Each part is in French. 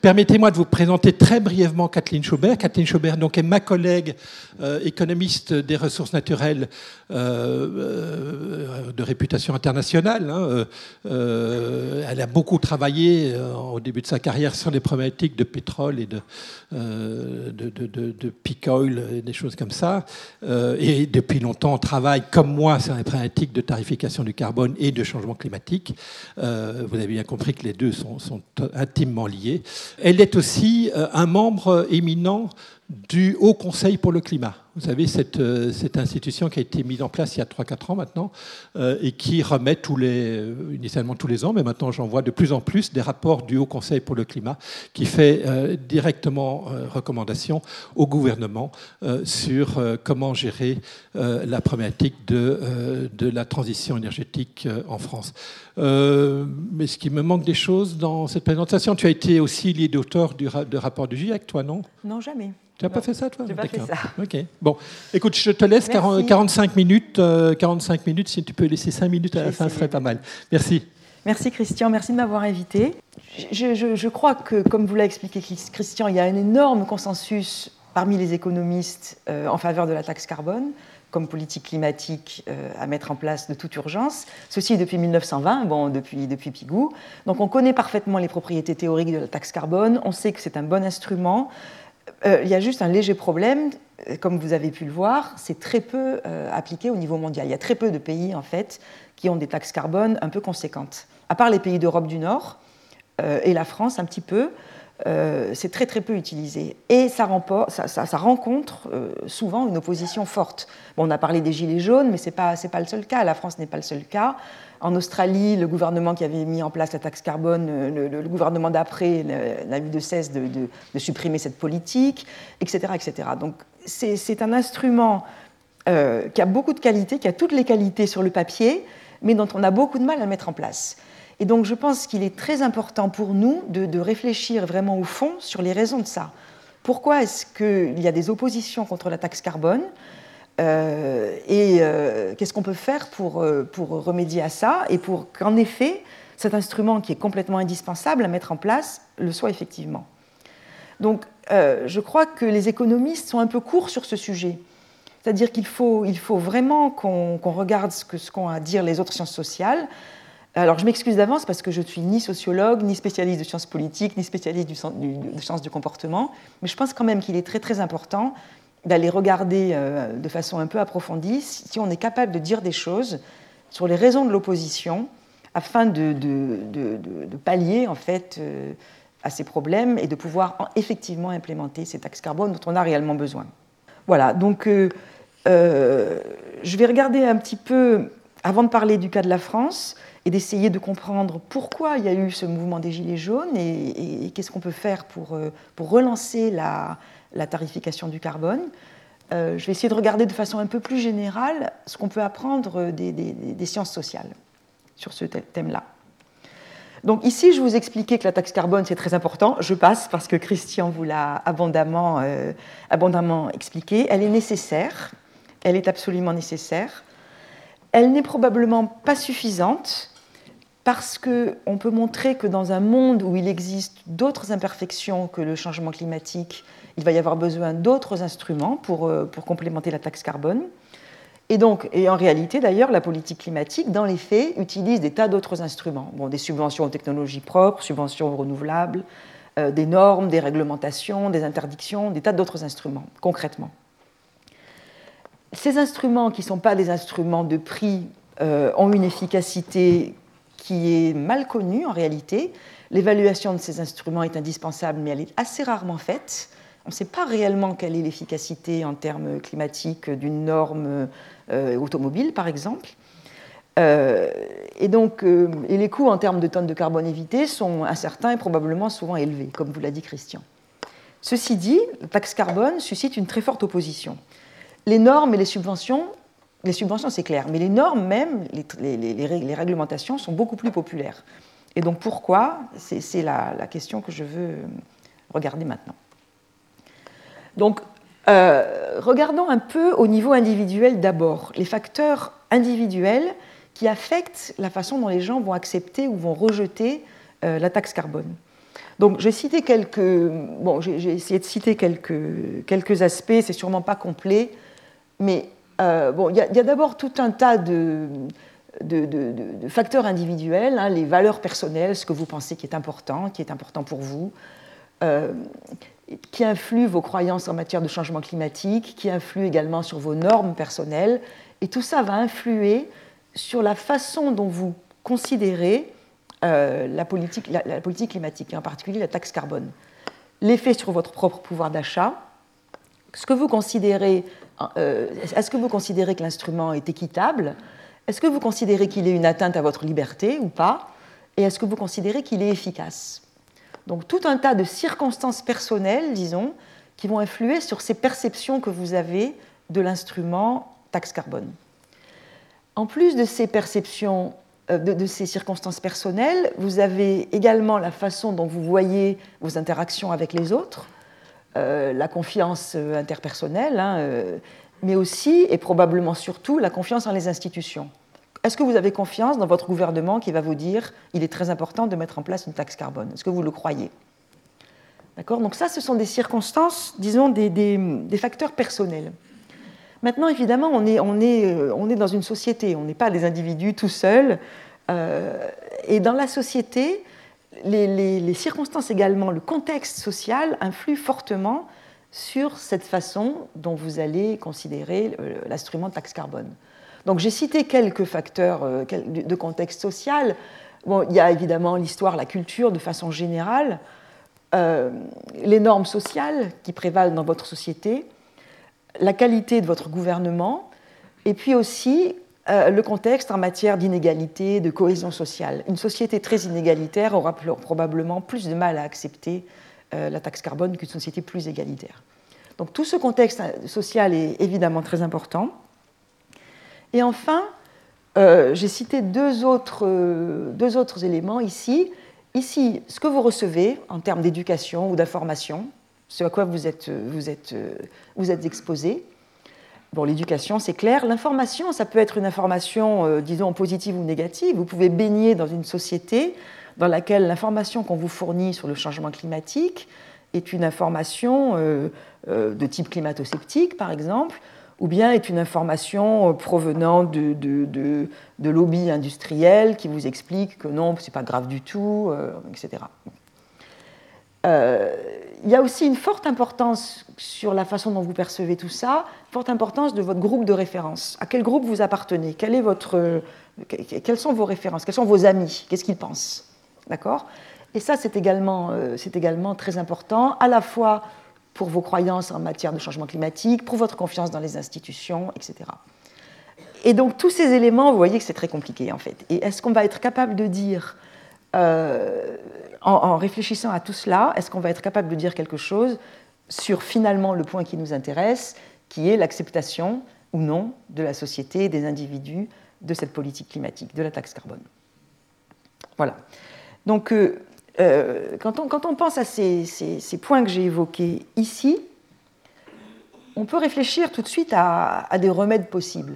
Permettez-moi de vous présenter très brièvement Kathleen Schobert. Kathleen Schobert donc, est ma collègue économiste des ressources naturelles de réputation internationale. Elle a beaucoup travaillé au début de sa carrière sur les problématiques de pétrole et de peak oil et des choses comme ça. Et depuis longtemps, on travaille, comme moi, sur les problématiques de tarification du carbone et de changement climatique. Vous avez bien compris que les deux sont intimement liés. Elle est aussi un membre éminent du Haut Conseil pour le climat. Vous savez, cette institution qui a été mise en place il y a 3-4 ans maintenant et qui remet initialement tous les ans, mais maintenant j'en vois de plus en plus, des rapports du Haut Conseil pour le climat qui fait directement recommandation au gouvernement sur comment gérer la problématique de la transition énergétique en France. Mais ce qui me manque des choses dans cette présentation, tu as été aussi lead auteur de rapport du GIEC, toi, non ? Non, jamais. Tu n'as pas fait ça, toi ? Je n'ai pas fait ça. Ok. Bon, écoute, je te laisse 45 minutes. 45 minutes, si tu peux laisser 5 minutes à la fin, ce serait pas mal. Merci. Merci, Christian. Merci de m'avoir invité. Je crois que, comme vous l'a expliqué Christian, il y a un énorme consensus parmi les économistes en faveur de la taxe carbone comme politique climatique à mettre en place de toute urgence. Ceci depuis 1920, depuis Pigou. Donc on connaît parfaitement les propriétés théoriques de la taxe carbone. On sait que c'est un bon instrument. Il y a juste un léger problème, comme vous avez pu le voir, c'est très peu appliqué au niveau mondial. Il y a très peu de pays, en fait, qui ont des taxes carbone un peu conséquentes. À part les pays d'Europe du Nord et la France, un petit peu, c'est très très peu utilisé. Et ça rencontre souvent une opposition forte. Bon, on a parlé des gilets jaunes, mais ce n'est pas le seul cas. La France n'est pas le seul cas. En Australie, le gouvernement qui avait mis en place la taxe carbone, le gouvernement d'après n'a eu de cesse de supprimer cette politique, etc. etc. Donc c'est un instrument qui a beaucoup de qualités, qui a toutes les qualités sur le papier, mais dont on a beaucoup de mal à le mettre en place. Et donc je pense qu'il est très important pour nous de réfléchir vraiment au fond sur les raisons de ça. Pourquoi est-ce qu'il y a des oppositions contre la taxe carbone ? Qu'est-ce qu'on peut faire pour remédier à ça et pour qu'en effet, cet instrument qui est complètement indispensable à mettre en place le soit effectivement. Donc, je crois que les économistes sont un peu courts sur ce sujet. C'est-à-dire qu'il faut vraiment qu'on regarde ce qu'ont à dire les autres sciences sociales. Alors, je m'excuse d'avance parce que je ne suis ni sociologue, ni spécialiste de sciences politiques, ni spécialiste de sciences du comportement, mais je pense quand même qu'il est très, très important d'aller regarder de façon un peu approfondie si on est capable de dire des choses sur les raisons de l'opposition afin de pallier en fait à ces problèmes et de pouvoir effectivement implémenter ces taxes carbone dont on a réellement besoin. Voilà, donc je vais regarder un petit peu, avant de parler du cas de la France, et d'essayer de comprendre pourquoi il y a eu ce mouvement des Gilets jaunes et qu'est-ce qu'on peut faire pour relancer la tarification du carbone. Je vais essayer de regarder de façon un peu plus générale ce qu'on peut apprendre des sciences sociales sur ce thème-là. Donc ici, je vous expliquais que la taxe carbone, c'est très important. Je passe parce que Christian vous l'a abondamment expliqué. Elle est nécessaire, elle est absolument nécessaire. Elle n'est probablement pas suffisante parce qu'on peut montrer que dans un monde où il existe d'autres imperfections que le changement climatique, il va y avoir besoin d'autres instruments pour complémenter la taxe carbone. Et en réalité, d'ailleurs, la politique climatique, dans les faits, utilise des tas d'autres instruments. Bon, des subventions aux technologies propres, subventions aux renouvelables, des normes, des réglementations, des interdictions, des tas d'autres instruments, concrètement. Ces instruments, qui ne sont pas des instruments de prix, ont une efficacité qui est mal connue en réalité. L'évaluation de ces instruments est indispensable, mais elle est assez rarement faite. On ne sait pas réellement quelle est l'efficacité en termes climatiques d'une norme automobile, par exemple. Et les coûts en termes de tonnes de carbone évitées sont incertains et probablement souvent élevés, comme vous l'a dit Christian. Ceci dit, la taxe carbone suscite une très forte opposition. Les normes et les subventions c'est clair, mais les normes même, les réglementations sont beaucoup plus populaires. Et donc pourquoi ? C'est la question que je veux regarder maintenant. Donc, regardons un peu au niveau individuel d'abord, les facteurs individuels qui affectent la façon dont les gens vont accepter ou vont rejeter la taxe carbone. Donc j'ai essayé de citer quelques aspects, c'est sûrement pas complet, mais il y a d'abord tout un tas de facteurs individuels, hein, les valeurs personnelles, ce que vous pensez qui est important pour vous, qui influent vos croyances en matière de changement climatique, qui influent également sur vos normes personnelles, et tout ça va influer sur la façon dont vous considérez la politique climatique, et en particulier la taxe carbone. L'effet sur votre propre pouvoir d'achat, est-ce que vous considérez que l'instrument est équitable? Est-ce que vous considérez qu'il est une atteinte à votre liberté ou pas? Et est-ce que vous considérez qu'il est efficace? Donc tout un tas de circonstances personnelles, disons, qui vont influer sur ces perceptions que vous avez de l'instrument taxe carbone. En plus de ces perceptions, de ces circonstances personnelles, vous avez également la façon dont vous voyez vos interactions avec les autres, la confiance interpersonnelle, hein, mais aussi, et probablement surtout, la confiance en les institutions. Est-ce que vous avez confiance dans votre gouvernement qui va vous dire qu'il est très important de mettre en place une taxe carbone? Est-ce que vous le croyez? D'accord? Donc ça, ce sont des circonstances, disons, des facteurs personnels. Maintenant, évidemment, on est dans une société, on n'est pas des individus tout seuls. Et dans la société, les circonstances également, le contexte social influe fortement sur cette façon dont vous allez considérer l'instrument taxe carbone. Donc j'ai cité quelques facteurs de contexte social. Bon, il y a évidemment l'histoire, la culture de façon générale, les normes sociales qui prévalent dans votre société, la qualité de votre gouvernement, et puis aussi le contexte en matière d'inégalité, de cohésion sociale. Une société très inégalitaire aura probablement plus de mal à accepter la taxe carbone qu'une société plus égalitaire. Donc tout ce contexte social est évidemment très important. Et enfin, j'ai cité deux autres éléments ici. Ici, ce que vous recevez en termes d'éducation ou d'information, ce à quoi vous êtes exposé. Bon, l'éducation, c'est clair. L'information, ça peut être une information, disons, positive ou négative. Vous pouvez baigner dans une société dans laquelle l'information qu'on vous fournit sur le changement climatique est une information de type climato-sceptique, par exemple, ou bien est une information provenant de lobbies industriels qui vous expliquent que non, ce n'est pas grave du tout, etc. Il y a aussi une forte importance sur la façon dont vous percevez tout ça, forte importance de votre groupe de référence. À quel groupe vous appartenez? Quelles sont vos références? Quels sont vos amis? Qu'est-ce qu'ils pensent? D'accord? Et ça, c'est également très important, à la fois pour vos croyances en matière de changement climatique, pour votre confiance dans les institutions, etc. Et donc, tous ces éléments, vous voyez que c'est très compliqué, en fait. Et est-ce qu'on va être capable de dire, en réfléchissant à tout cela, est-ce qu'on va être capable de dire quelque chose sur, finalement, le point qui nous intéresse, qui est l'acceptation ou non de la société et des individus de cette politique climatique, de la taxe carbone? Voilà. Donc, quand on pense à ces points que j'ai évoqués ici, on peut réfléchir tout de suite à des remèdes possibles.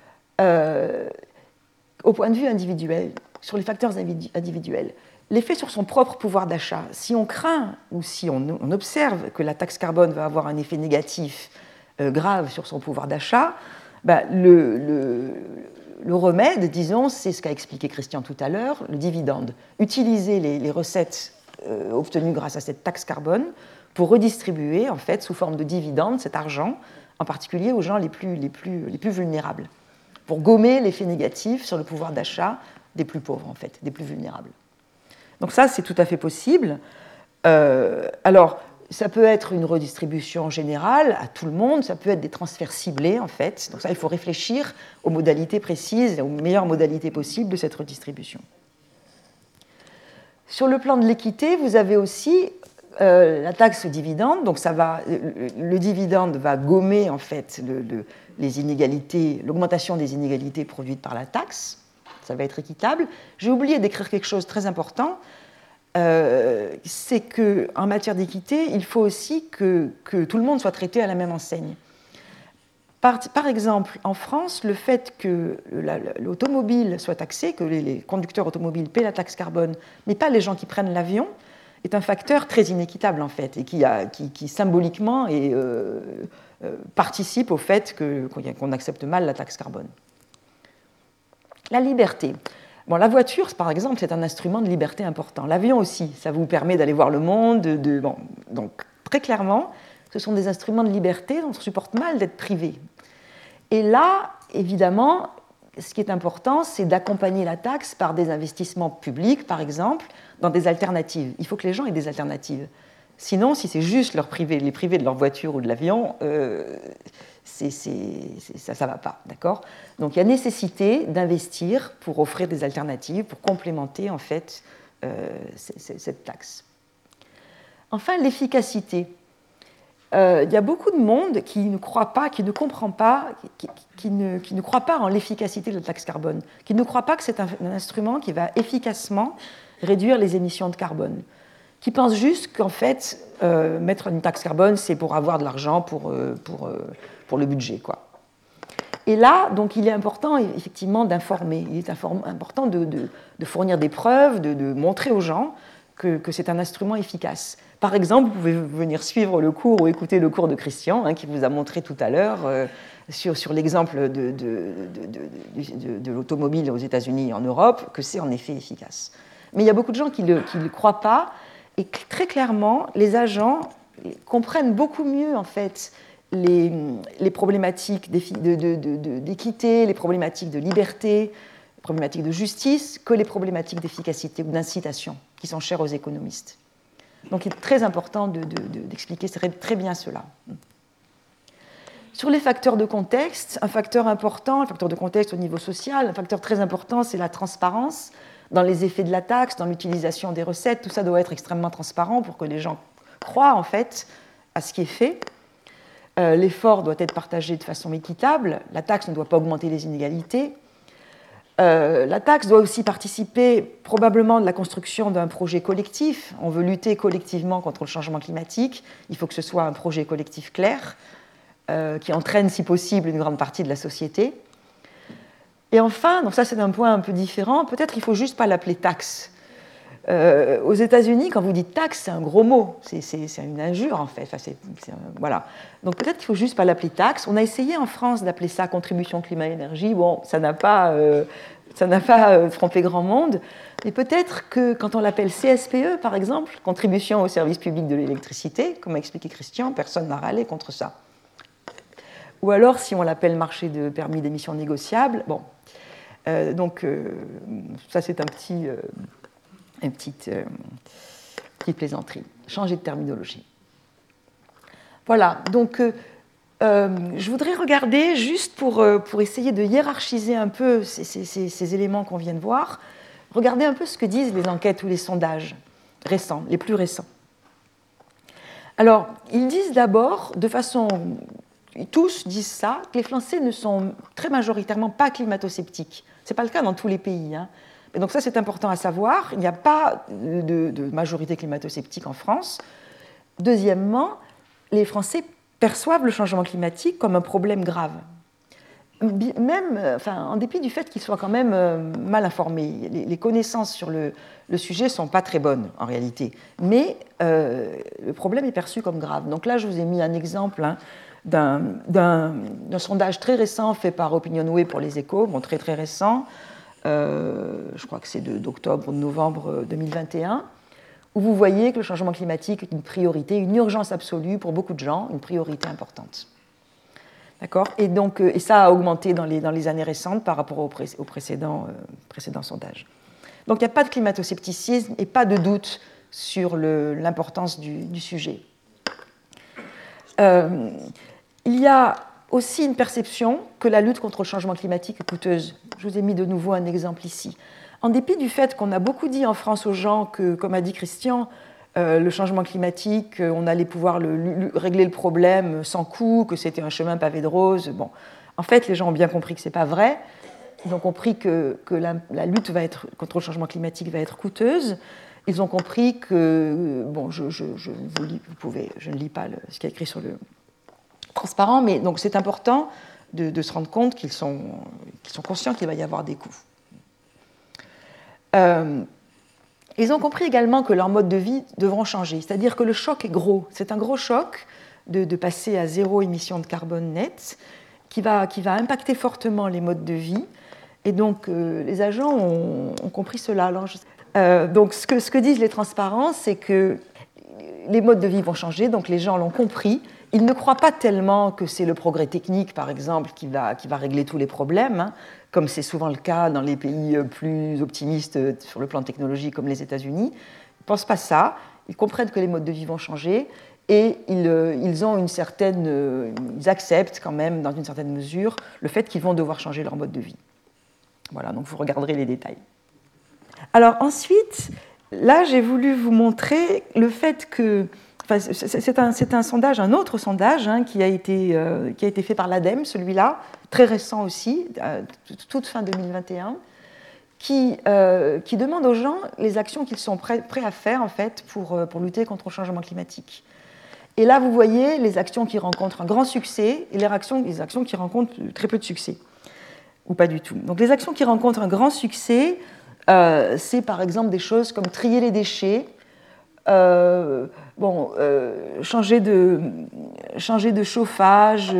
Au point de vue individuel, sur les facteurs individuels, l'effet sur son propre pouvoir d'achat, si on craint ou si on observe que la taxe carbone va avoir un effet négatif grave sur son pouvoir d'achat, ben le remède, disons, c'est ce qu'a expliqué Christian tout à l'heure, le dividende. Utiliser les recettes obtenues grâce à cette taxe carbone pour redistribuer, en fait, sous forme de dividende, cet argent, en particulier aux gens les plus vulnérables, pour gommer l'effet négatif sur le pouvoir d'achat des plus pauvres, en fait, des plus vulnérables. Donc ça, c'est tout à fait possible. Alors, ça peut être une redistribution générale à tout le monde, ça peut être des transferts ciblés, en fait. Donc ça, il faut réfléchir aux modalités précises, aux meilleures modalités possibles de cette redistribution. Sur le plan de l'équité, vous avez aussi la taxe dividende. Donc le dividende va gommer, en fait, les inégalités, l'augmentation des inégalités produites par la taxe. Ça va être équitable. J'ai oublié d'écrire quelque chose de très important. C'est qu'en matière d'équité, il faut aussi que tout le monde soit traité à la même enseigne. Par exemple, en France, le fait que l'automobile soit taxée, que les conducteurs automobiles paient la taxe carbone, mais pas les gens qui prennent l'avion, est un facteur très inéquitable, en fait, et qui symboliquement participe au fait qu'on accepte mal la taxe carbone. La liberté. Bon, la voiture, par exemple, c'est un instrument de liberté important. L'avion aussi, ça vous permet d'aller voir le monde. Bon, donc, très clairement, ce sont des instruments de liberté dont on supporte mal d'être privé. Et là, évidemment, ce qui est important, c'est d'accompagner la taxe par des investissements publics, par exemple, dans des alternatives. Il faut que les gens aient des alternatives. Sinon, si c'est juste les priver de leur voiture ou de l'avion, ça ne va pas, d'accord ? Donc il y a nécessité d'investir pour offrir des alternatives, pour complémenter en fait cette taxe. Enfin, l'efficacité. Il y a beaucoup de monde qui ne croit pas, qui ne comprend pas, qui ne croit pas en l'efficacité de la taxe carbone, qui ne croit pas que c'est un instrument qui va efficacement réduire les émissions de carbone, qui pense juste qu'en fait, mettre une taxe carbone, c'est pour avoir de l'argent pour le budget, quoi. Et là, donc, il est important, effectivement, d'informer. Il est important de fournir des preuves, de montrer aux gens que c'est un instrument efficace. Par exemple, vous pouvez venir suivre le cours ou écouter le cours de Christian, qui vous a montré tout à l'heure sur l'exemple de l'automobile aux États-Unis et en Europe, que c'est en effet efficace. Mais il y a beaucoup de gens qui ne le croient pas, et très clairement, les agents comprennent beaucoup mieux, en fait, les problématiques d'équité, les problématiques de liberté, les problématiques de justice, que les problématiques d'efficacité ou d'incitation, qui sont chères aux économistes. Donc il est très important d'expliquer très bien cela. Sur les facteurs de contexte, un facteur important, le facteur de contexte au niveau social, un facteur très important, c'est la transparence dans les effets de la taxe, dans l'utilisation des recettes. Tout ça doit être extrêmement transparent pour que les gens croient en fait à ce qui est fait. L'effort doit être partagé de façon équitable. La taxe ne doit pas augmenter les inégalités. La taxe doit aussi participer probablement de la construction d'un projet collectif. On veut lutter collectivement contre le changement climatique. Il faut que ce soit un projet collectif clair qui entraîne, si possible, une grande partie de la société. Et enfin, donc ça c'est un point un peu différent, peut-être il ne faut juste pas l'appeler taxe. Aux États-Unis, quand vous dites taxe, c'est un gros mot, c'est une injure en fait. Enfin, voilà. Donc peut-être qu'il ne faut juste pas l'appeler taxe. On a essayé en France d'appeler ça contribution climat-énergie. Bon, ça n'a pas trompé grand monde. Mais peut-être que quand on l'appelle CSPE, par exemple, contribution au service public de l'électricité, comme a expliqué Christian, personne n'a râlé contre ça. Ou alors, si on l'appelle marché de permis d'émission négociable, bon. Donc ça c'est une petite plaisanterie. Changer de terminologie. Voilà, donc je voudrais regarder, juste pour essayer de hiérarchiser un peu ces éléments qu'on vient de voir, regarder un peu ce que disent les enquêtes ou les sondages récents, les plus récents. Alors, ils disent d'abord, de façon... Tous disent ça, que les Français ne sont très majoritairement pas climato-sceptiques. Ce n'est pas le cas dans tous les pays, hein. Et donc ça, c'est important à savoir. Il n'y a pas de majorité climato-sceptique en France. Deuxièmement, les Français perçoivent le changement climatique comme un problème grave. Même, en dépit du fait qu'ils soient quand même mal informés. Les connaissances sur le sujet ne sont pas très bonnes, en réalité. Mais le problème est perçu comme grave. Donc là, je vous ai mis un exemple d'un sondage très récent fait par Opinionway pour les Échos, bon, très très récent. Je crois que c'est d'octobre ou de novembre 2021, où vous voyez que le changement climatique est une priorité, une urgence absolue pour beaucoup de gens, une priorité importante. D'accord ? Et ça a augmenté dans les années récentes par rapport au précédent sondage. Donc il n'y a pas de climato-scepticisme et pas de doute sur l'importance du sujet. Il y a aussi une perception que la lutte contre le changement climatique est coûteuse. Je vous ai mis de nouveau un exemple ici. En dépit du fait qu'on a beaucoup dit en France aux gens que, comme a dit Christian, le changement climatique, on allait pouvoir régler le problème sans coût, que c'était un chemin pavé de roses. Bon, en fait, les gens ont bien compris que ce n'est pas vrai. Ils ont compris que la lutte contre le changement climatique va être coûteuse. Ils ont compris que, bon, je ne lis pas ce qui est écrit sur le transparent, mais donc c'est important de se rendre compte qu'ils sont conscients qu'il va y avoir des coûts. Ils ont compris également que leurs modes de vie devront changer, c'est-à-dire que le choc est gros. C'est un gros choc de passer à 0 émission de carbone net qui va impacter fortement les modes de vie. Et donc, les agents ont compris cela. Alors, donc, ce que disent les transparences, c'est que les modes de vie vont changer, donc les gens l'ont compris. Ils ne croient pas tellement que c'est le progrès technique, par exemple, qui va régler tous les problèmes, hein, comme c'est souvent le cas dans les pays plus optimistes sur le plan technologique, comme les États-Unis. Ils ne pensent pas ça. Ils comprennent que les modes de vie vont changer et ils acceptent quand même, dans une certaine mesure, le fait qu'ils vont devoir changer leur mode de vie. Voilà, donc vous regarderez les détails. Alors ensuite, là, j'ai voulu vous montrer le fait que... Enfin, c'est un sondage, un autre sondage, hein, qui a été fait par l'ADEME, celui-là, très récent aussi, toute fin 2021, qui demande aux gens les actions qu'ils sont prêts à faire en fait, pour lutter contre le changement climatique. Et là, vous voyez les actions qui rencontrent un grand succès et les actions qui rencontrent très peu de succès, ou pas du tout. Donc les actions qui rencontrent un grand succès, c'est par exemple des choses comme trier les déchets, changer de chauffage,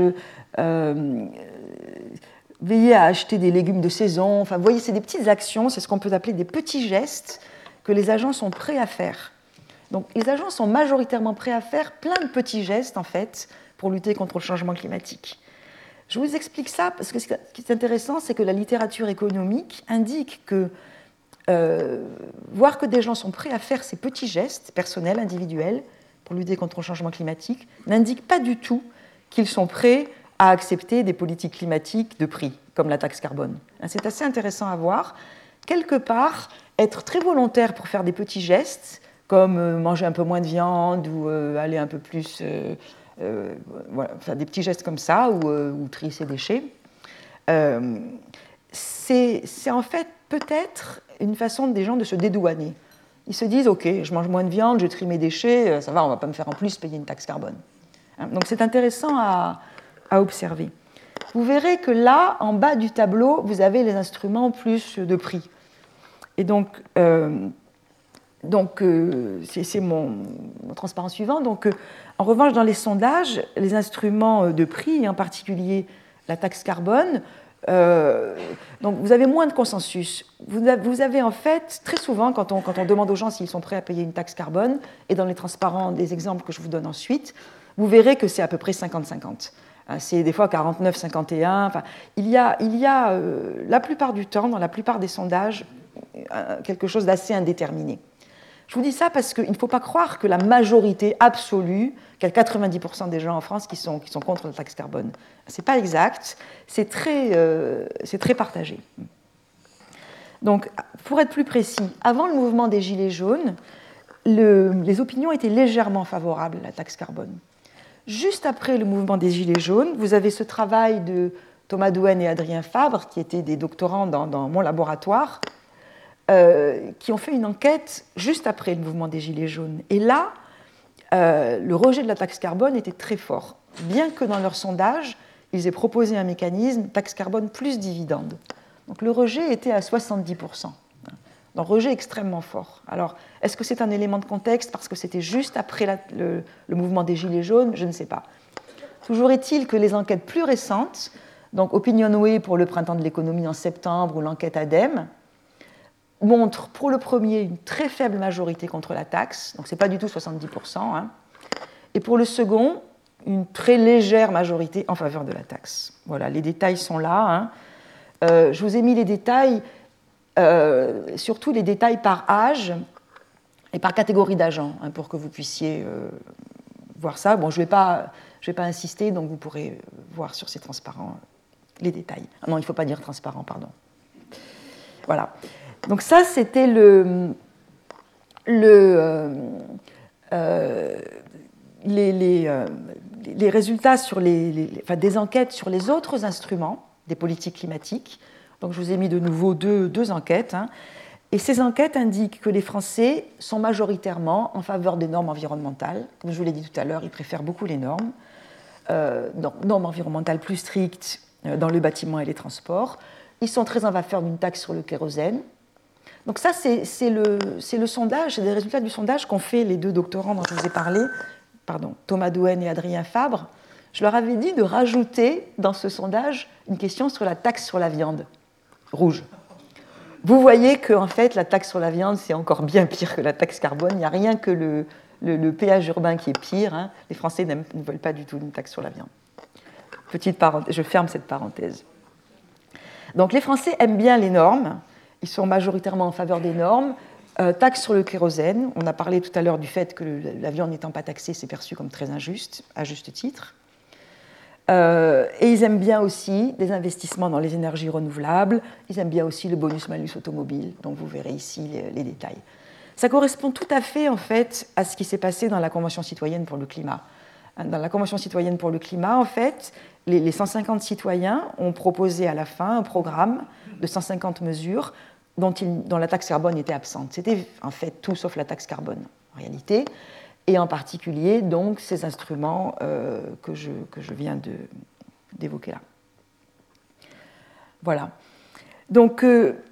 veiller à acheter des légumes de saison. Enfin, vous voyez, c'est des petites actions, c'est ce qu'on peut appeler des petits gestes que les agents sont prêts à faire. Donc, les agents sont majoritairement prêts à faire plein de petits gestes, en fait, pour lutter contre le changement climatique. Je vous explique ça parce que ce qui est intéressant, c'est que la littérature économique indique que voir que des gens sont prêts à faire ces petits gestes personnels, individuels, pour lutter contre le changement climatique, n'indique pas du tout qu'ils sont prêts à accepter des politiques climatiques de prix, comme la taxe carbone. C'est assez intéressant à voir. Quelque part, être très volontaire pour faire des petits gestes, comme manger un peu moins de viande ou aller un peu plus... voilà, faire des petits gestes comme ça, ou trier ses déchets, c'est en fait peut-être une façon des gens de se dédouaner. Ils se disent, OK, je mange moins de viande, je trie mes déchets, ça va, on ne va pas me faire en plus payer une taxe carbone. Donc c'est intéressant à observer. Vous verrez que là, en bas du tableau, vous avez les instruments plus de prix. Et donc c'est mon transparent suivant. Donc, en revanche, dans les sondages, les instruments de prix, et en particulier la taxe carbone, donc vous avez moins de consensus. Vous avez en fait, très souvent, quand on demande aux gens s'ils sont prêts à payer une taxe carbone, et dans les transparents des exemples que je vous donne ensuite, vous verrez que c'est à peu près 50-50. C'est des fois 49-51. Enfin, il y a la plupart du temps, dans la plupart des sondages, quelque chose d'assez indéterminé. Je vous dis ça parce qu'il ne faut pas croire que la majorité absolue, qu'il y a 90% des gens en France qui sont contre la taxe carbone. Ce n'est pas exact, c'est très partagé. Donc, pour être plus précis, avant le mouvement des Gilets jaunes, les opinions étaient légèrement favorables à la taxe carbone. Juste après le mouvement des Gilets jaunes, vous avez ce travail de Thomas Douenne et Adrien Fabre, qui étaient des doctorants dans mon laboratoire, qui ont fait une enquête juste après le mouvement des Gilets jaunes. Et là, le rejet de la taxe carbone était très fort, bien que dans leur sondage, ils aient proposé un mécanisme taxe carbone plus dividende. Donc le rejet était à 70%. Donc rejet extrêmement fort. Alors, est-ce que c'est un élément de contexte parce que c'était juste après le mouvement des Gilets jaunes? Je ne sais pas. Toujours est-il que les enquêtes plus récentes, donc Opinionway pour le printemps de l'économie en septembre ou l'enquête ADEME, montrent pour le premier une très faible majorité contre la taxe, donc ce n'est pas du tout 70%, hein, et pour le second, une très légère majorité en faveur de la taxe. Voilà, les détails sont là. Hein. Je vous ai mis les détails, surtout les détails par âge et par catégorie d'agents, hein, pour que vous puissiez voir ça. Bon, je ne vais pas insister, donc vous pourrez voir sur ces transparents les détails. Ah non, il ne faut pas dire transparent, pardon. Voilà. Donc ça, c'était les résultats sur des enquêtes sur les autres instruments des politiques climatiques. Donc je vous ai mis de nouveau deux enquêtes. Hein. Et ces enquêtes indiquent que les Français sont majoritairement en faveur des normes environnementales. Comme je vous l'ai dit tout à l'heure, ils préfèrent beaucoup les normes. Normes environnementales plus strictes dans le bâtiment et les transports. Ils sont très en faveur d'une taxe sur le kérosène. Donc ça, c'est le sondage, c'est des résultats du sondage qu'ont fait les deux doctorants dont je vous ai parlé, Thomas Doen et Adrien Fabre. Je leur avais dit de rajouter dans ce sondage une question sur la taxe sur la viande rouge. Vous voyez qu'en fait, la taxe sur la viande, c'est encore bien pire que la taxe carbone. Il n'y a rien que le péage urbain qui est pire. Hein. Les Français ne veulent pas du tout une taxe sur la viande. Petite parenthèse, je ferme cette parenthèse. Donc les Français aiment bien les normes. Ils sont majoritairement en faveur des normes. Taxe sur le kérosène. On a parlé tout à l'heure du fait que la viande n'étant pas taxée, c'est perçu comme très injuste, à juste titre. Et ils aiment bien aussi des investissements dans les énergies renouvelables. Ils aiment bien aussi le bonus-malus automobile, dont vous verrez ici les détails. Ça correspond tout à fait, en fait, à ce qui s'est passé dans la Convention citoyenne pour le climat. Dans la Convention citoyenne pour le climat, en fait, les 150 citoyens ont proposé à la fin un programme de 150 mesures dont la taxe carbone était absente. C'était en fait tout sauf la taxe carbone, en réalité, et en particulier donc ces instruments que je viens d'évoquer là. Voilà. Donc,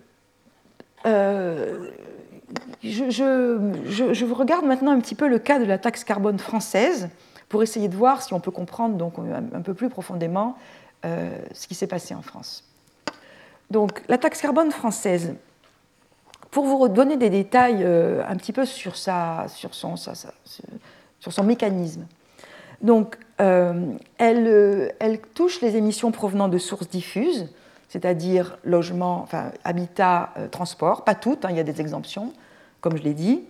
je vous regarde maintenant un petit peu le cas de la taxe carbone française pour essayer de voir si on peut comprendre donc, un peu plus profondément ce qui s'est passé en France. Donc, la taxe carbone française, pour vous redonner des détails un petit peu sur son mécanisme. Donc, elle touche les émissions provenant de sources diffuses, c'est-à-dire logement, enfin, habitat, transport, pas toutes, hein, il y a des exemptions, comme je l'ai dit,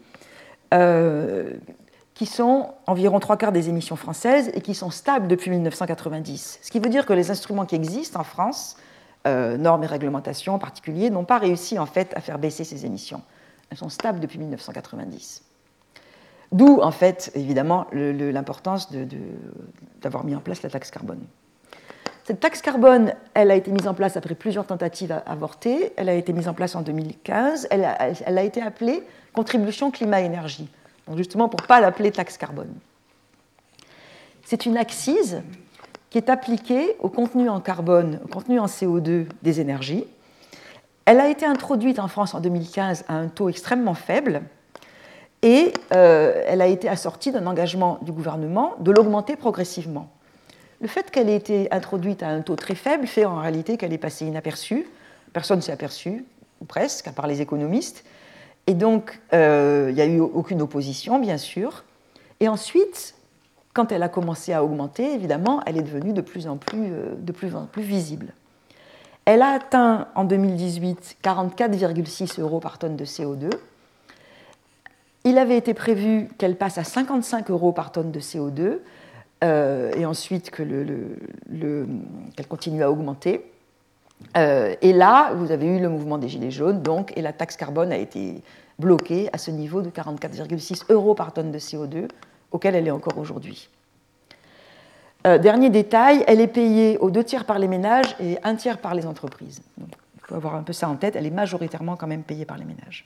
qui sont environ 3/4 des émissions françaises et qui sont stables depuis 1990. Ce qui veut dire que les instruments qui existent en France, normes et réglementations en particulier, n'ont pas réussi en fait à faire baisser ces émissions. Elles sont stables depuis 1990. D'où en fait évidemment l'importance d'avoir mis en place la taxe carbone. Cette taxe carbone, elle a été mise en place après plusieurs tentatives avortées. Elle a été mise en place en 2015. Elle a été appelée contribution climat-énergie. Donc justement pour ne pas l'appeler taxe carbone. C'est une accise qui est appliquée au contenu en carbone, au contenu en CO2 des énergies. Elle a été introduite en France en 2015 à un taux extrêmement faible et elle a été assortie d'un engagement du gouvernement de l'augmenter progressivement. Le fait qu'elle ait été introduite à un taux très faible fait en réalité qu'elle est passée inaperçue. Personne ne s'est aperçu, ou presque, à part les économistes. Et donc, il n'y a eu aucune opposition, bien sûr. Et ensuite, quand elle a commencé à augmenter, évidemment, elle est devenue de plus en plus visible. Elle a atteint en 2018 44,6 € par tonne de CO2. Il avait été prévu qu'elle passe à 55 € par tonne de CO2 et ensuite qu'elle continue à augmenter. Et là, vous avez eu le mouvement des Gilets jaunes, donc, et la taxe carbone a été bloquée à ce niveau de 44,6 € par tonne de CO2, auquel elle est encore aujourd'hui. Dernier détail, elle est payée aux 2/3 par les ménages et 1/3 par les entreprises. Donc, il faut avoir un peu ça en tête, elle est majoritairement quand même payée par les ménages.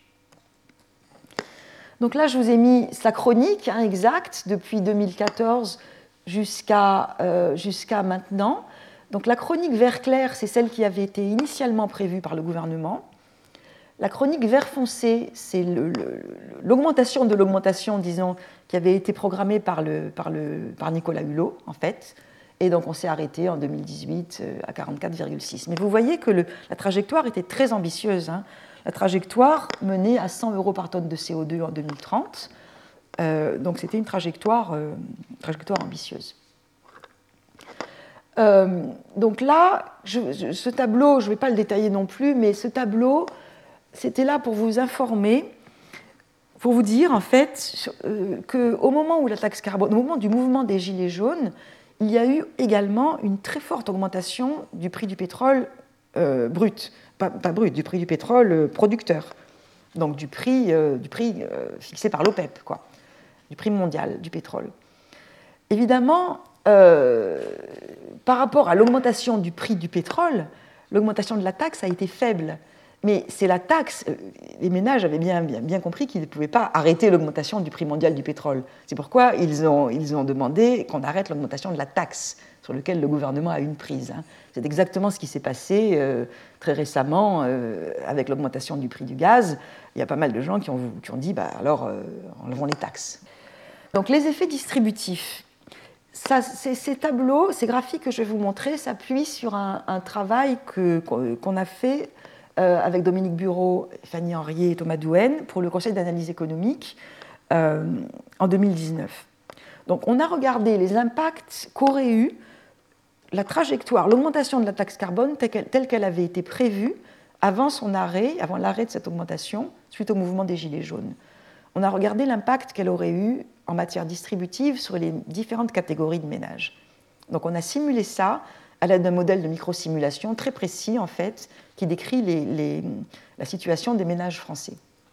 Donc là, je vous ai mis sa chronique exacte depuis 2014 jusqu'à maintenant. Donc la chronique vert clair, c'est celle qui avait été initialement prévue par le gouvernement. La chronique vert foncé, c'est l'augmentation de l'augmentation, disons, qui avait été programmée par Nicolas Hulot, en fait. Et donc on s'est arrêté en 2018 à 44,6. Mais vous voyez que la trajectoire était très ambitieuse. Hein. La trajectoire menait à 100 € par tonne de CO2 en 2030. Donc c'était une trajectoire ambitieuse. Donc là, ce tableau, je ne vais pas le détailler non plus, mais ce tableau, c'était là pour vous informer, pour vous dire en fait qu'au moment où la taxe carbone, au moment du mouvement des Gilets jaunes, il y a eu également une très forte augmentation du prix du pétrole brut, pas brut, du prix du pétrole producteur, donc du prix fixé par l'OPEP, quoi, du prix mondial du pétrole. Évidemment, par rapport à l'augmentation du prix du pétrole, l'augmentation de la taxe a été faible. Mais c'est la taxe. Les ménages avaient bien compris qu'ils ne pouvaient pas arrêter l'augmentation du prix mondial du pétrole. C'est pourquoi ils ont demandé qu'on arrête l'augmentation de la taxe sur laquelle le gouvernement a une prise. C'est exactement ce qui s'est passé très récemment avec l'augmentation du prix du gaz. Il y a pas mal de gens qui ont dit alors enlevons les taxes. Donc les effets distributifs. Ces tableaux, ces graphiques que je vais vous montrer s'appuient sur un travail qu'on a fait avec Dominique Bureau, Fanny Henriet et Thomas Douen pour le Conseil d'analyse économique en 2019. Donc on a regardé les impacts qu'aurait eu la trajectoire, l'augmentation de la taxe carbone telle qu'elle avait été prévue avant l'arrêt de cette augmentation suite au mouvement des Gilets jaunes. On a regardé l'impact qu'elle aurait eu en matière distributive sur les différentes catégories de ménages. Donc on a simulé ça à l'aide d'un modèle de microsimulation très précis, en fait, qui décrit la situation des ménages français.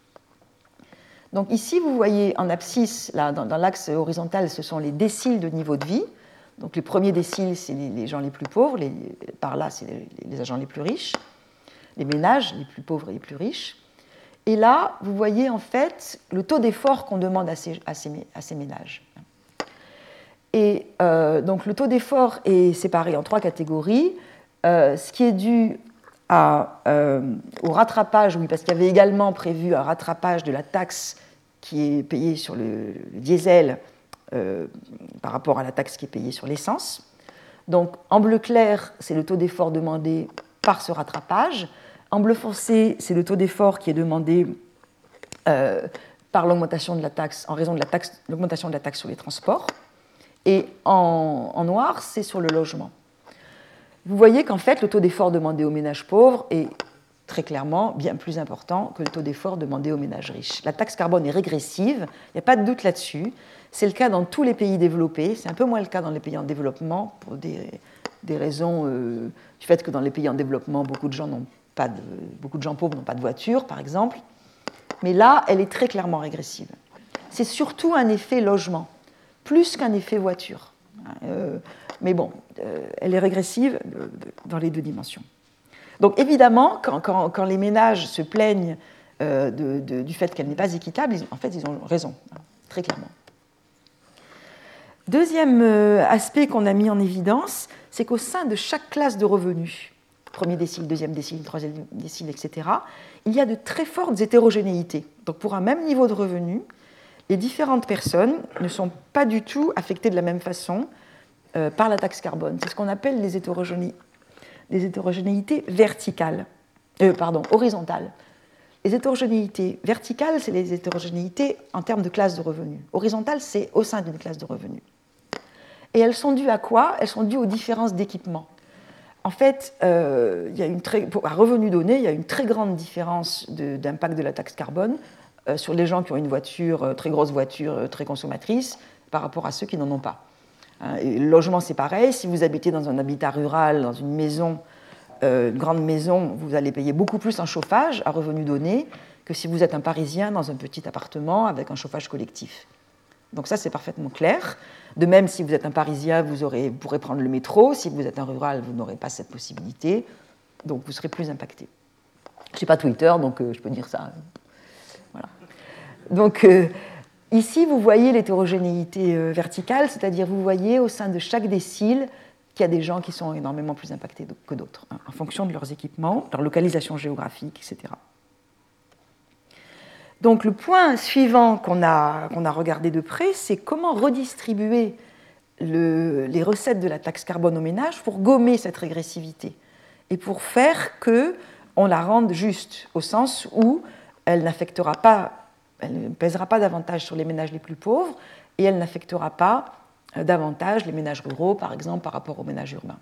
Donc ici, vous voyez en abscisse, là, dans l'axe horizontal, ce sont les déciles de niveau de vie. Donc les premiers déciles, c'est les gens les plus pauvres, par là, c'est les agents les plus riches, les ménages les plus pauvres et les plus riches. Et là, vous voyez en fait le taux d'effort qu'on demande à ces ménages. Et donc le taux d'effort est séparé en 3 catégories. Ce qui est dû au rattrapage, oui, parce qu'il y avait également prévu un rattrapage de la taxe qui est payée sur le diesel par rapport à la taxe qui est payée sur l'essence. Donc en bleu clair, c'est le taux d'effort demandé par ce rattrapage. En bleu foncé, c'est le taux d'effort qui est demandé par l'augmentation de la taxe, en raison de l'augmentation de la taxe sur les transports. Et en noir, c'est sur le logement. Vous voyez qu'en fait, le taux d'effort demandé aux ménages pauvres est très clairement bien plus important que le taux d'effort demandé aux ménages riches. La taxe carbone est régressive, il n'y a pas de doute là-dessus. C'est le cas dans tous les pays développés, c'est un peu moins le cas dans les pays en développement, pour des raisons du fait que dans les pays en développement, beaucoup de gens pauvres n'ont pas de voiture, par exemple. Mais là, elle est très clairement régressive. C'est surtout un effet logement, plus qu'un effet voiture. Mais bon, elle est régressive dans les 2 dimensions. Donc évidemment, quand les ménages se plaignent du fait qu'elle n'est pas équitable, en fait, ils ont raison, très clairement. Deuxième aspect qu'on a mis en évidence, c'est qu'au sein de chaque classe de revenus, premier décile, deuxième décile, troisième décile, etc., il y a de très fortes hétérogénéités. Donc pour un même niveau de revenu, les différentes personnes ne sont pas du tout affectées de la même façon par la taxe carbone. C'est ce qu'on appelle les hétérogénéités horizontales. Les hétérogénéités verticales, c'est les hétérogénéités en termes de classe de revenus. Horizontales, c'est au sein d'une classe de revenus. Et elles sont dues à quoi? Elles sont dues aux différences d'équipement. En fait, pour un revenu donné, il y a une très grande différence d'impact de la taxe carbone sur les gens qui ont une voiture, très grosse voiture, très consommatrice, par rapport à ceux qui n'en ont pas. Et le logement, c'est pareil. Si vous habitez dans un habitat rural, dans une maison, une grande maison, vous allez payer beaucoup plus en chauffage à revenu donné que si vous êtes un Parisien dans un petit appartement avec un chauffage collectif. Donc ça, c'est parfaitement clair. De même, si vous êtes un Parisien, vous pourrez prendre le métro. Si vous êtes un rural, vous n'aurez pas cette possibilité. Donc vous serez plus impacté. Je n'ai pas Twitter, donc je peux dire ça. Voilà. Donc ici, vous voyez l'hétérogénéité verticale, c'est-à-dire vous voyez au sein de chaque décile qu'il y a des gens qui sont énormément plus impactés que d'autres, en fonction de leurs équipements, leur localisation géographique, etc. Donc le point suivant qu'on a regardé de près, c'est comment redistribuer les recettes de la taxe carbone aux ménages pour gommer cette régressivité et pour faire qu'on la rende juste, au sens où elle ne pèsera pas davantage sur les ménages les plus pauvres et elle n'affectera pas davantage les ménages ruraux, par exemple, par rapport aux ménages urbains.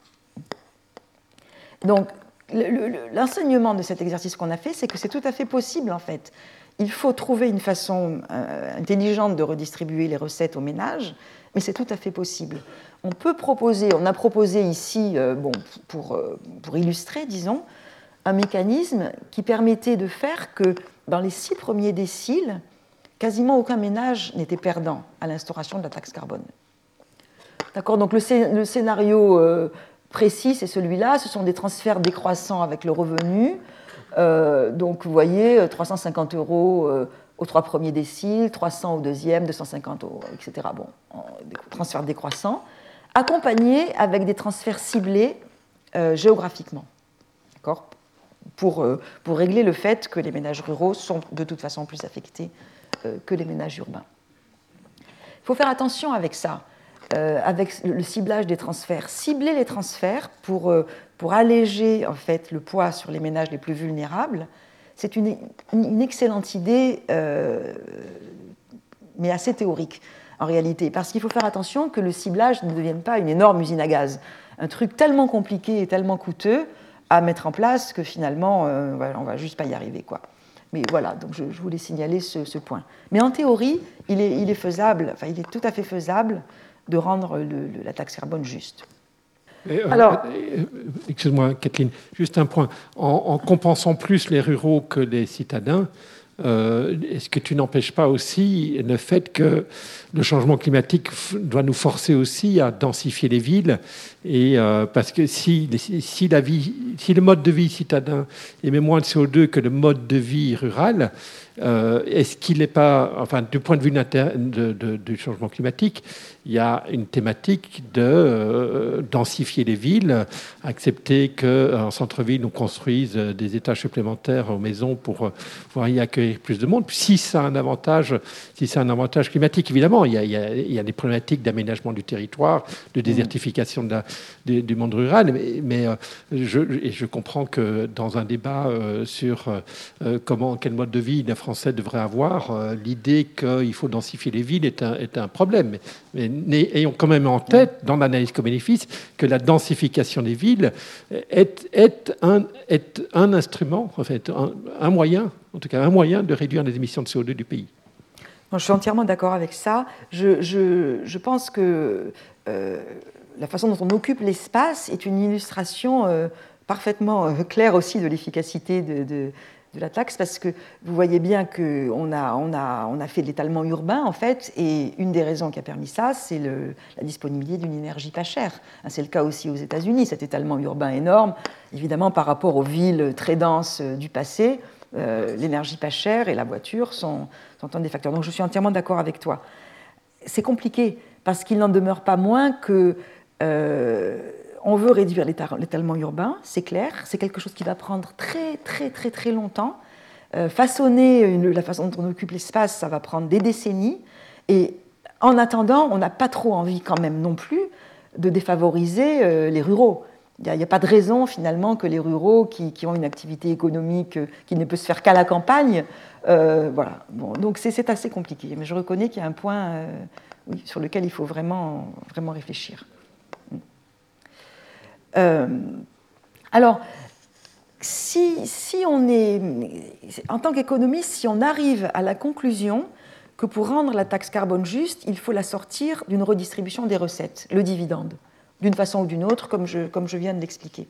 Donc, l'enseignement de cet exercice qu'on a fait, c'est que c'est tout à fait possible, en fait. Il faut trouver une façon intelligente de redistribuer les recettes aux ménages, mais c'est tout à fait possible. On a proposé ici, pour illustrer, disons, un mécanisme qui permettait de faire que dans les 6 premiers déciles, quasiment aucun ménage n'était perdant à l'instauration de la taxe carbone. D'accord ? Donc le scénario précis, c'est celui-là. Ce sont des transferts décroissants avec le revenu. Donc, vous voyez, 350 € aux 3 premiers déciles, 300 au deuxième, 250 etc. Bon, des transferts décroissants, accompagnés avec des transferts ciblés géographiquement, d'accord, pour régler le fait que les ménages ruraux sont de toute façon plus affectés que les ménages urbains. Il faut faire attention avec ça, avec le ciblage des transferts. Cibler les transferts pour alléger en fait, le poids sur les ménages les plus vulnérables, c'est une excellente idée, mais assez théorique en réalité, parce qu'il faut faire attention que le ciblage ne devienne pas une énorme usine à gaz, un truc tellement compliqué et tellement coûteux à mettre en place que finalement, on ne va juste pas y arriver, quoi. Mais voilà, donc je voulais signaler ce point. Mais en théorie, il est faisable, enfin, il est tout à fait faisable de rendre la taxe carbone juste. Alors, excuse-moi, Kathleen, juste un point. En compensant plus les ruraux que les citadins, est-ce que tu n'empêches pas aussi le fait que le changement climatique doit nous forcer aussi à densifier les villes et parce que si le mode de vie citadin émet moins de CO2 que le mode de vie rural, est-ce qu'il n'est pas, enfin, du point de vue du changement climatique, il y a une thématique de densifier les villes, accepter qu'en centre-ville, on construise des étages supplémentaires aux maisons pour pouvoir y accueillir plus de monde. Si c'est un avantage climatique, évidemment, il y a des problématiques d'aménagement du territoire, de désertification du monde rural, mais je comprends que dans un débat sur quel mode de vie les Français devraient avoir, l'idée qu'il faut densifier les villes est un problème. Mais ayons quand même en tête, dans l'analyse co-bénéfice, que la densification des villes est un instrument, en fait, un moyen de réduire les émissions de CO2 du pays. Je suis entièrement d'accord avec ça. Je pense que la façon dont on occupe l'espace est une illustration parfaitement claire aussi de l'efficacité de la taxe, parce que vous voyez bien qu'on a fait de l'étalement urbain, en fait, et une des raisons qui a permis ça, c'est la disponibilité d'une énergie pas chère. C'est le cas aussi aux États-Unis, cet étalement urbain énorme, évidemment par rapport aux villes très denses du passé, l'énergie pas chère et la voiture sont un des facteurs. Donc je suis entièrement d'accord avec toi. C'est compliqué, parce qu'il n'en demeure pas moins que on veut réduire l'étalement urbain, c'est clair, c'est quelque chose qui va prendre très très très très longtemps. Façonner la façon dont on occupe l'espace, ça va prendre des décennies, et en attendant, on n'a pas trop envie quand même non plus de défavoriser les ruraux. Il n'y a pas de raison finalement que les ruraux qui ont une activité économique qui ne peut se faire qu'à la campagne, voilà. Bon, donc c'est assez compliqué, mais je reconnais qu'il y a un point oui, sur lequel il faut vraiment, vraiment réfléchir. Alors, si on est, en tant qu'économiste, si on arrive à la conclusion que pour rendre la taxe carbone juste, il faut la sortir d'une redistribution des recettes, le dividende, d'une façon ou d'une autre, comme je viens de l'expliquer.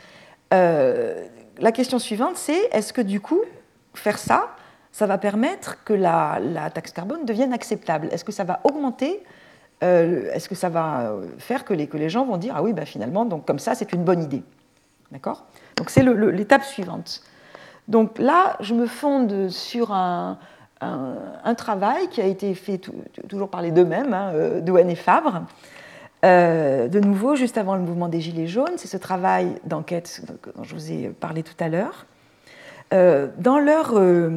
La question suivante, c'est est-ce que du coup, faire ça, ça va permettre que la taxe carbone devienne acceptable? Est-ce que ça va augmenter est-ce que ça va faire que les gens vont dire « Ah oui, ben finalement, donc, comme ça, c'est une bonne idée ». D'accord ? Donc, c'est l'étape suivante. Donc là, je me fonde sur un travail qui a été fait toujours par les deux mêmes, Douane et Fabre, de nouveau, juste avant le mouvement des Gilets jaunes. C'est ce travail d'enquête dont je vous ai parlé tout à l'heure. Dans leur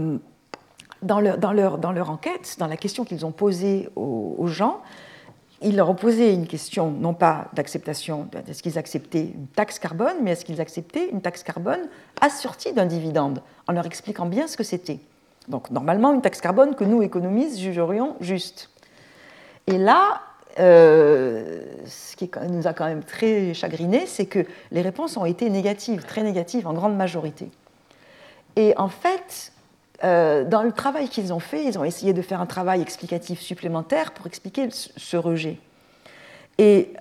enquête, dans la question qu'ils ont posée aux gens, ils leur ont posé une question, non pas d'acceptation, est-ce qu'ils acceptaient une taxe carbone, mais est-ce qu'ils acceptaient une taxe carbone assortie d'un dividende, en leur expliquant bien ce que c'était. Donc, normalement, une taxe carbone que nous, économistes, jugerions juste. Et là, ce qui nous a quand même très chagrinés, c'est que les réponses ont été négatives, très négatives, en grande majorité. Et en fait, dans le travail qu'ils ont fait, ils ont essayé de faire un travail explicatif supplémentaire pour expliquer ce rejet. Et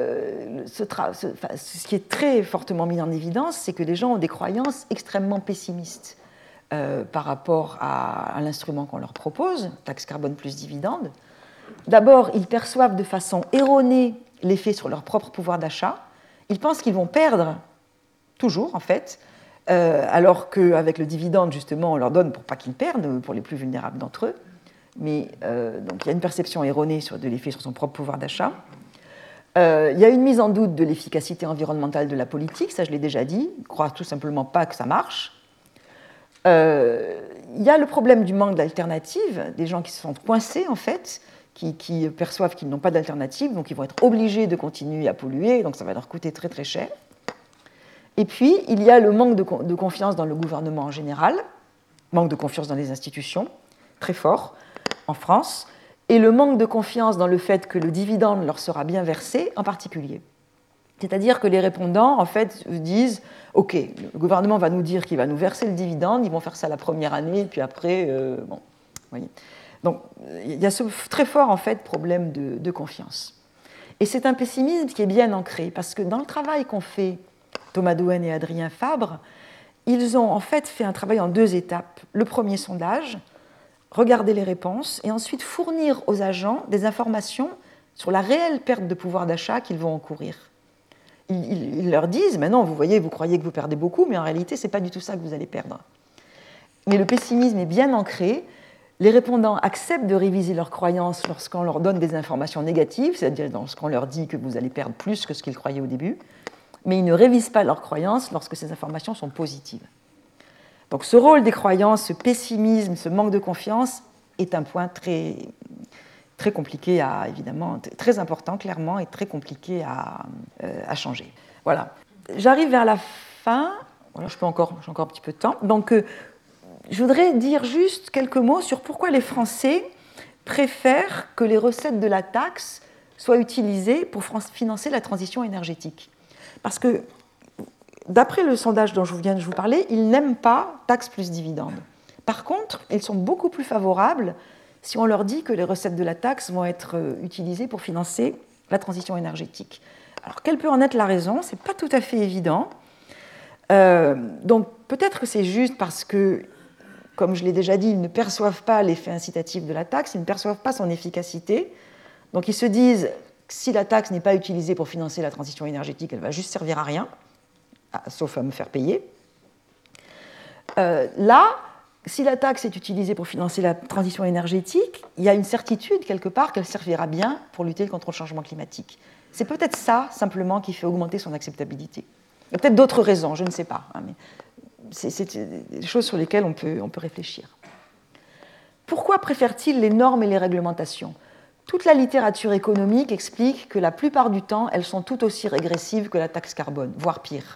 ce qui est très fortement mis en évidence, c'est que les gens ont des croyances extrêmement pessimistes par rapport à l'instrument qu'on leur propose, taxe carbone plus dividende. D'abord, ils perçoivent de façon erronée l'effet sur leur propre pouvoir d'achat. Ils pensent qu'ils vont perdre, toujours en fait, alors qu'avec le dividende, justement, on leur donne pour pas qu'ils perdent, pour les plus vulnérables d'entre eux. Mais donc il y a une perception erronée de l'effet sur son propre pouvoir d'achat. Il y a une mise en doute de l'efficacité environnementale de la politique, ça je l'ai déjà dit, ils ne croient tout simplement pas que ça marche. Il y a le problème du manque d'alternatives, des gens qui se sentent coincés en fait, qui perçoivent qu'ils n'ont pas d'alternative, donc ils vont être obligés de continuer à polluer, donc ça va leur coûter très très cher. Et puis, il y a le manque de confiance dans le gouvernement en général, manque de confiance dans les institutions, très fort, en France, et le manque de confiance dans le fait que le dividende leur sera bien versé, en particulier. C'est-à-dire que les répondants, en fait, disent « Ok, le gouvernement va nous dire qu'il va nous verser le dividende, ils vont faire ça la première année, puis après, bon, vous voyez. » Donc, il y a ce très fort, en fait, problème de confiance. Et c'est un pessimisme qui est bien ancré, parce que dans le travail qu'ont fait Thomas Dowen et Adrien Fabre, ils ont en fait fait un travail en 2 étapes. Le premier sondage, regarder les réponses, et ensuite fournir aux agents des informations sur la réelle perte de pouvoir d'achat qu'ils vont encourir. Ils leur disent, mais non, vous voyez, vous croyez que vous perdez beaucoup, mais en réalité, ce n'est pas du tout ça que vous allez perdre. Mais le pessimisme est bien ancré. Les répondants acceptent de réviser leurs croyances lorsqu'on leur donne des informations négatives, c'est-à-dire lorsqu'on leur dit que vous allez perdre plus que ce qu'ils croyaient au début, mais ils ne révisent pas leurs croyances lorsque ces informations sont positives. Donc ce rôle des croyances, ce pessimisme, ce manque de confiance est un point très, très compliqué à, évidemment, très important clairement et très compliqué à changer. Voilà. J'arrive vers la fin. Voilà, j'ai encore un petit peu de temps. Donc je voudrais dire juste quelques mots sur pourquoi les Français préfèrent que les recettes de la taxe soient utilisées pour financer la transition énergétique. Parce que, d'après le sondage dont je viens de vous parler, ils n'aiment pas taxe plus dividende. Par contre, ils sont beaucoup plus favorables si on leur dit que les recettes de la taxe vont être utilisées pour financer la transition énergétique. Alors, quelle peut en être la raison ? Ce n'est pas tout à fait évident. Donc, peut-être que c'est juste parce que, comme je l'ai déjà dit, ils ne perçoivent pas l'effet incitatif de la taxe, ils ne perçoivent pas son efficacité. Donc, ils se disent, si la taxe n'est pas utilisée pour financer la transition énergétique, elle va juste servir à rien, sauf à me faire payer. Là, si la taxe est utilisée pour financer la transition énergétique, il y a une certitude quelque part qu'elle servira bien pour lutter contre le changement climatique. C'est peut-être ça, simplement, qui fait augmenter son acceptabilité. Il y a peut-être d'autres raisons, je ne sais pas, mais c'est des choses sur lesquelles on peut réfléchir. Pourquoi préfèrent-ils les normes et les réglementations ? Toute la littérature économique explique que la plupart du temps, elles sont tout aussi régressives que la taxe carbone, voire pire.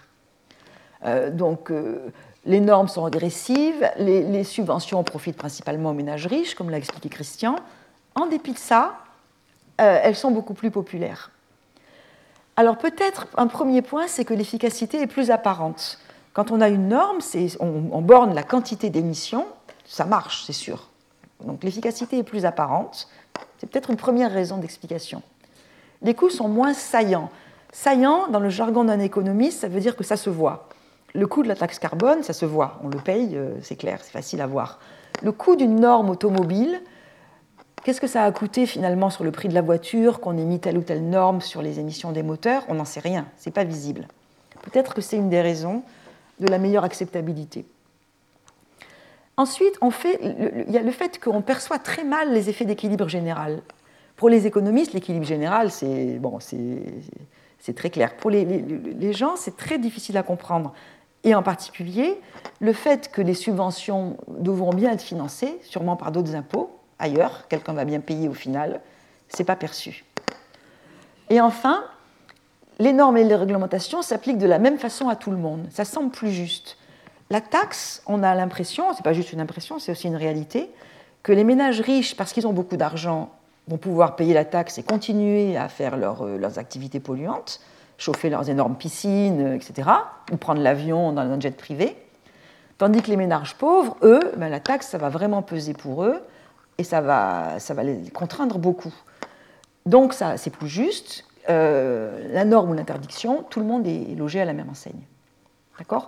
Les normes sont régressives, les subventions profitent principalement aux ménages riches, comme l'a expliqué Christian. En dépit de ça, elles sont beaucoup plus populaires. Alors peut-être un premier point, c'est que l'efficacité est plus apparente. Quand on a une norme, on borne la quantité d'émissions, ça marche, c'est sûr. Donc l'efficacité est plus apparente. C'est peut-être une première raison d'explication. Les coûts sont moins saillants. Saillant, dans le jargon d'un économiste, ça veut dire que ça se voit. Le coût de la taxe carbone, ça se voit. On le paye, c'est clair, c'est facile à voir. Le coût d'une norme automobile, qu'est-ce que ça a coûté finalement sur le prix de la voiture, qu'on ait mis telle ou telle norme sur les émissions des moteurs ? On n'en sait rien, ce n'est pas visible. Peut-être que c'est une des raisons de la meilleure acceptabilité. Ensuite, il y a le fait qu'on perçoit très mal les effets d'équilibre général. Pour les économistes, l'équilibre général, c'est très clair. Pour les gens, c'est très difficile à comprendre. Et en particulier, le fait que les subventions devront bien être financées, sûrement par d'autres impôts, ailleurs, quelqu'un va bien payer au final, ce n'est pas perçu. Et enfin, les normes et les réglementations s'appliquent de la même façon à tout le monde. Ça semble plus juste. La taxe, on a l'impression, ce n'est pas juste une impression, c'est aussi une réalité, que les ménages riches, parce qu'ils ont beaucoup d'argent, vont pouvoir payer la taxe et continuer à faire leurs activités polluantes, chauffer leurs énormes piscines, etc., ou prendre l'avion dans un jet privé, tandis que les ménages pauvres, eux, la taxe, ça va vraiment peser pour eux, et ça va les contraindre beaucoup. Donc, ça, c'est plus juste. La norme ou l'interdiction, tout le monde est logé à la même enseigne. D'accord ?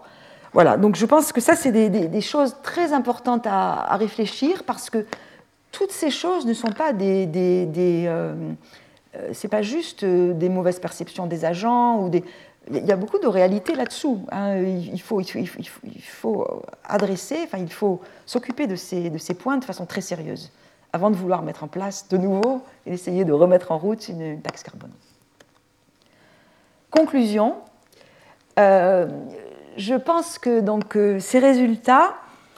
Voilà, donc je pense que ça, c'est des choses très importantes à réfléchir, parce que toutes ces choses ne sont pas c'est pas juste des mauvaises perceptions des agents, il y a beaucoup de réalité là-dessous. Hein. Il faut adresser, enfin, il faut s'occuper de ces points de façon très sérieuse, avant de vouloir mettre en place de nouveau et essayer de remettre en route une taxe carbone. Conclusion, je pense que donc, ces résultats,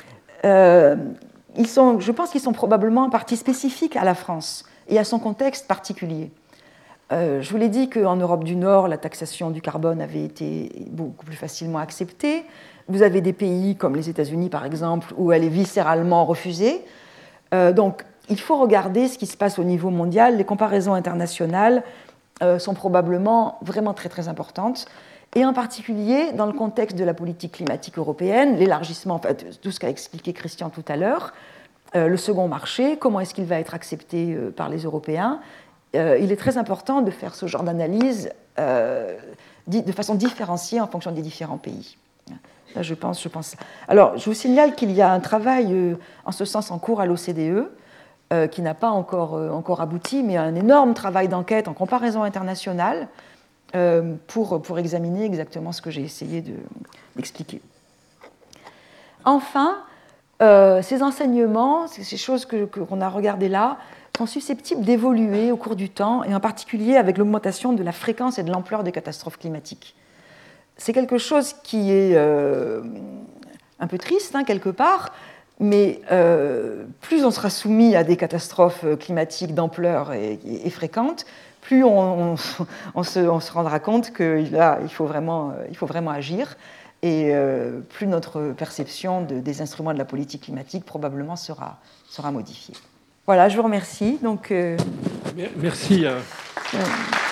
je pense qu'ils sont probablement en partie spécifiques à la France et à son contexte particulier. Je vous l'ai dit qu'en Europe du Nord, la taxation du carbone avait été beaucoup plus facilement acceptée. Vous avez des pays comme les États-Unis, par exemple, où elle est viscéralement refusée. Donc, il faut regarder ce qui se passe au niveau mondial. Les comparaisons internationales sont probablement vraiment très, très importantes. Et en particulier, dans le contexte de la politique climatique européenne, l'élargissement, enfin, tout ce qu'a expliqué Christian tout à l'heure, le second marché, comment est-ce qu'il va être accepté par les Européens. Il est très important de faire ce genre d'analyse de façon différenciée en fonction des différents pays. Là, je pense. Alors, je vous signale qu'il y a un travail en ce sens en cours à l'OCDE qui n'a pas encore abouti, mais un énorme travail d'enquête en comparaison internationale pour examiner exactement ce que j'ai essayé d'expliquer. Enfin, ces enseignements, ces choses qu'on a regardées là, sont susceptibles d'évoluer au cours du temps, et en particulier avec l'augmentation de la fréquence et de l'ampleur des catastrophes climatiques. C'est quelque chose qui est un peu triste, hein, quelque part, mais plus on sera soumis à des catastrophes climatiques d'ampleur et fréquentes, plus on se rendra compte qu'il faut vraiment agir, et plus notre perception des instruments de la politique climatique probablement sera modifiée. Voilà, je vous remercie. Donc, Merci.